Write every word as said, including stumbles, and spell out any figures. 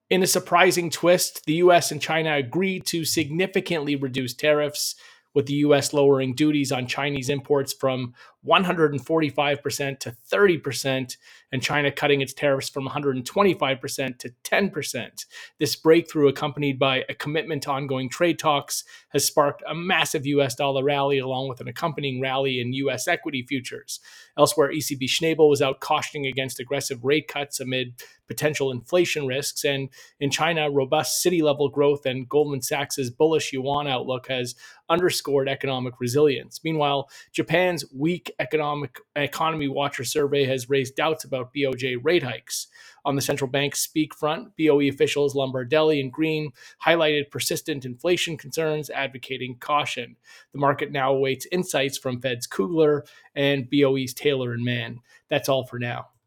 In a surprising twist, the U S and China agreed to significantly reduce tariffs, with the U S lowering duties on Chinese imports from one hundred forty-five percent to thirty percent, and China cutting its tariffs from one hundred twenty-five percent to ten percent. This breakthrough, accompanied by a commitment to ongoing trade talks, has sparked a massive U S dollar rally, along with an accompanying rally in U S equity futures. Elsewhere, E C B Schnabel was out cautioning against aggressive rate cuts amid potential inflation risks. And in China, robust city-level growth and Goldman Sachs's bullish yuan outlook has underscored economic resilience. Meanwhile, Japan's weak economic economy watcher survey has raised doubts about B O J rate hikes. On the central bank's speak front, B O E officials Lombardelli and Green highlighted persistent inflation concerns, advocating caution. The market now awaits insights from Fed's Kugler and B O E's Taylor and Mann. That's all for now.